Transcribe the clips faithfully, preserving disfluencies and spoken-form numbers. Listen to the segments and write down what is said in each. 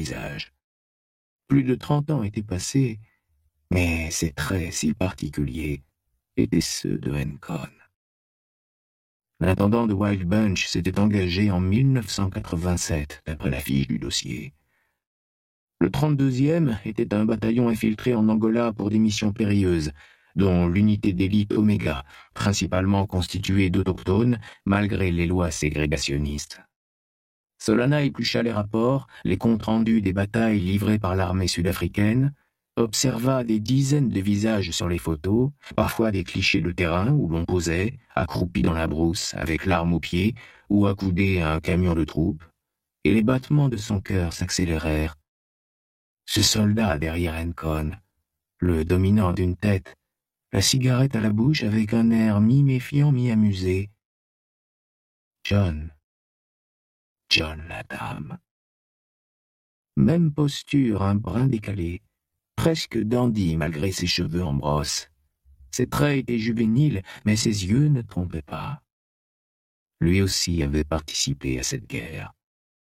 visage. Plus de trente ans étaient passés, mais ces traits si particuliers étaient ceux de Encon. L'intendant de Wild Bunch s'était engagé en mille neuf cent quatre-vingt-sept, d'après la fiche du dossier. Le trente-deuxième était un bataillon infiltré en Angola pour des missions périlleuses, dont l'unité d'élite Omega, principalement constituée d'autochtones, malgré les lois ségrégationnistes. Solana éplucha les rapports, les comptes rendus des batailles livrées par l'armée sud-africaine, observa des dizaines de visages sur les photos, parfois des clichés de terrain où l'on posait, accroupi dans la brousse, avec l'arme au pied, ou accoudé à un camion de troupes, et les battements de son cœur s'accélérèrent. Ce soldat derrière Encon, le dominant d'une tête, la cigarette à la bouche avec un air mi-méfiant, mi-amusé. John. John Latham. Même posture, un brin décalé, presque dandy malgré ses cheveux en brosse. Ses traits étaient juvéniles, mais ses yeux ne trompaient pas. Lui aussi avait participé à cette guerre.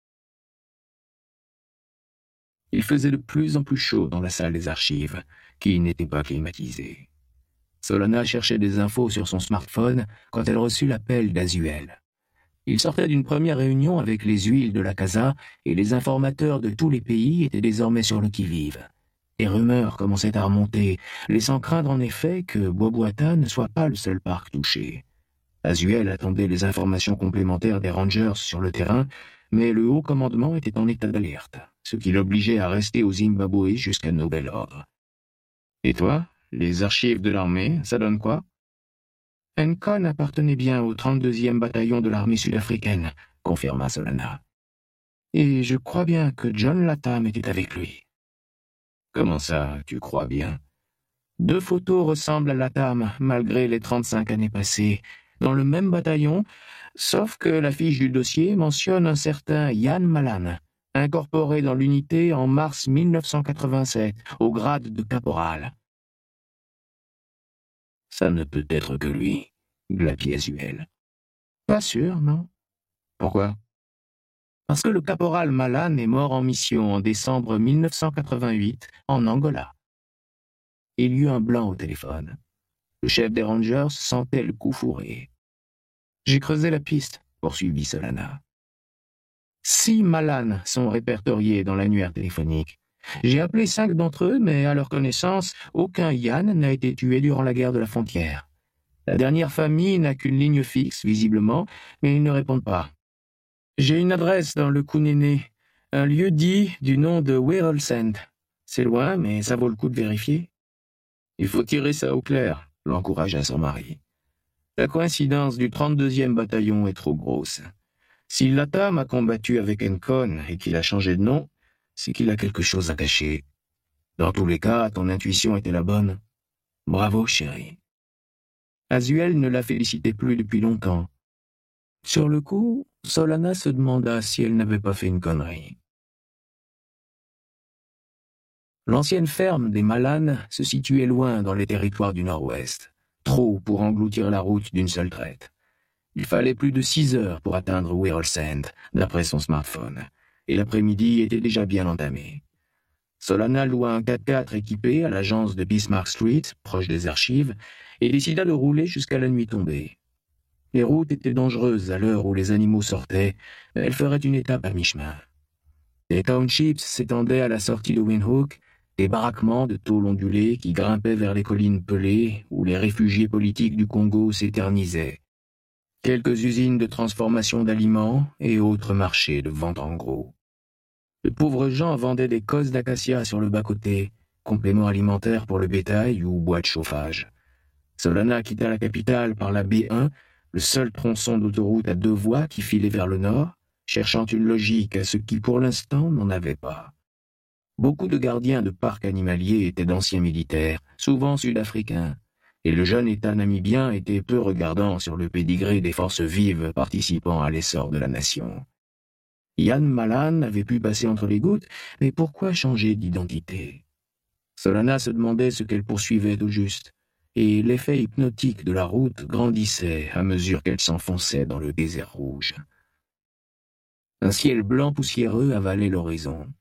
Il faisait de plus en plus chaud dans la salle des archives, qui n'était pas climatisée. Solana cherchait des infos sur son smartphone quand elle reçut l'appel d'Azuel. Il sortait d'une première réunion avec les huiles de la Casa et les informateurs de tous les pays étaient désormais sur le qui-vive. Les rumeurs commençaient à remonter, laissant craindre en effet que Boboata ne soit pas le seul parc touché. Azuel attendait les informations complémentaires des Rangers sur le terrain, mais le haut commandement était en état d'alerte, ce qui l'obligeait à rester au Zimbabwe jusqu'à nouvel ordre. « Et toi, les archives de l'armée, ça donne quoi ?» Encon appartenait bien au trente-deuxième bataillon de l'armée sud-africaine, confirma Solana. Et je crois bien que John Latham était avec lui. Comment ça, tu crois bien? Deux photos ressemblent à Latham, malgré les trente-cinq années passées, dans le même bataillon, sauf que la fiche du dossier mentionne un certain Jan Malan, incorporé dans l'unité en mars mille neuf cent quatre-vingt-sept, au grade de caporal. Ça ne peut être que lui, glapit Azuel. Pas sûr, non? Pourquoi? Parce que le caporal Malan est mort en mission en décembre mille neuf cent quatre-vingt-huit, en Angola. Il y eut un blanc au téléphone. Le chef des Rangers sentait le coup fourré. J'ai creusé la piste, poursuivit Solana. Six Malan sont répertoriés dans l'annuaire téléphonique. J'ai appelé cinq d'entre eux, mais à leur connaissance, aucun Yann n'a été tué durant la guerre de la frontière. La dernière famille n'a qu'une ligne fixe, visiblement, mais ils ne répondent pas. J'ai une adresse dans le Kunene, un lieu dit du nom de Wirrelsend. C'est loin, mais ça vaut le coup de vérifier. Il faut tirer ça au clair, l'encouragea son mari. La coïncidence du trente-deuxième bataillon est trop grosse. Si Latham a combattu avec Encon et qu'il a changé de nom, c'est qu'il a quelque chose à cacher. Dans tous les cas, ton intuition était la bonne. Bravo, chérie. Azuel ne la félicitait plus depuis longtemps. Sur le coup, Solana se demanda si elle n'avait pas fait une connerie. L'ancienne ferme des Malan se situait loin dans les territoires du Nord-Ouest, trop pour engloutir la route d'une seule traite. Il fallait plus de six heures pour atteindre Wirrelsend, d'après son smartphone, et l'après-midi était déjà bien entamé. Solana loua un quatre-quatre équipé à l'agence de Bismarck Street, proche des archives, et décida de rouler jusqu'à la nuit tombée. Les routes étaient dangereuses à l'heure où les animaux sortaient, mais elle ferait une étape à mi-chemin. Les townships s'étendaient à la sortie de Windhoek, des baraquements de tôles ondulées qui grimpaient vers les collines pelées où les réfugiés politiques du Congo s'éternisaient. Quelques usines de transformation d'aliments et autres marchés de vente en gros. De pauvres gens vendaient des cosses d'acacia sur le bas-côté, compléments alimentaires pour le bétail ou bois de chauffage. Solana quitta la capitale par la B un, le seul tronçon d'autoroute à deux voies qui filait vers le nord, cherchant une logique à ce qui pour l'instant n'en avait pas. Beaucoup de gardiens de parcs animaliers étaient d'anciens militaires, souvent sud-africains, et le jeune État namibien était peu regardant sur le pédigré des forces vives participant à l'essor de la nation. Jan Malan avait pu passer entre les gouttes, mais pourquoi changer d'identité? Solana se demandait ce qu'elle poursuivait au juste, et l'effet hypnotique de la route grandissait à mesure qu'elle s'enfonçait dans le désert rouge. Un ciel blanc poussiéreux avalait l'horizon.